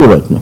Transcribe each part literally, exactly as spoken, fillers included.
Sørøtene.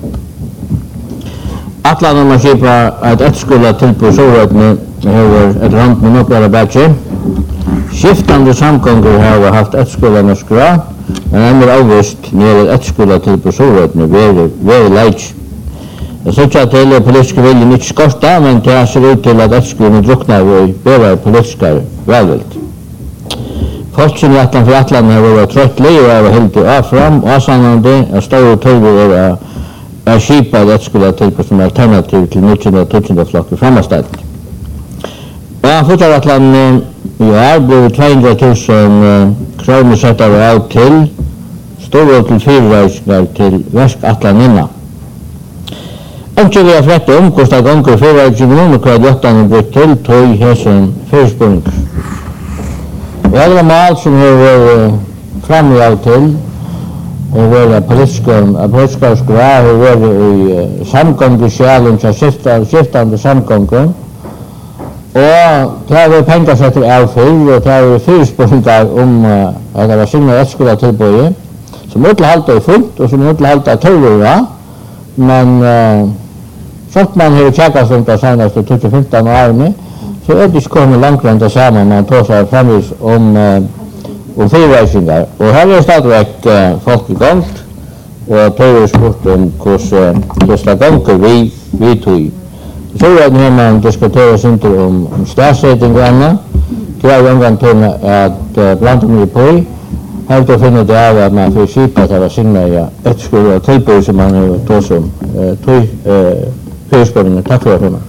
Atlan om å kjøpe et etterskole til på Sørøtene har et rand med noe bedre. Skiftande samgånger har haft etterskole med skra, men enda avvist når et etterskole til på Sørøtene ved leik. Jeg synes ikke at hele politiske viljen ikke skorta, men det ser ut til at etterskolen drukner og bedre politiske velvilt. Folk som i Atlan for Atlan har vært trøttelig og har helt av fram, og avsannende er store tøyver er er skipet at etterskole til på som alternativ til nittende og tusen flokker fremmestedet. Og han fortsatt Atlan i år ble to hundre tusen kroner sett av til store til fyrreisninger til Versk Atlan inna. Ikke vi har frett om hvordan det ganger fyrreisninger og hva døttene blitt til tog hesen fyrspåringer. Vi har det mal som har vært fremme av til og vært politiske skra har vært i samgånger sjælen til skiftende samgånger. Og det har vært penger setter av fyr, og det har vært fyrspåringer om at det var signet etterskole tilbøye, som utlehalte er fullt, og som utlehalte er tørre, men sånt man har tjekket som det seneste tjue femten årene, så er det ikke kommet langt rundt det samme, man tar seg fremvis om, om fyrreisinger. Og her er stadigvæk folk i gang, og tør er spurt om hvordan det ganger vi, vi tog. Så er det man diskuterer sin til om, om stedsetting og annet. Det er jo en gang til at blant annet på helt å finne det av at man får skipet at det var signet etterskole og tilbud som man har tog som tog fyrspåringer. Takk for det.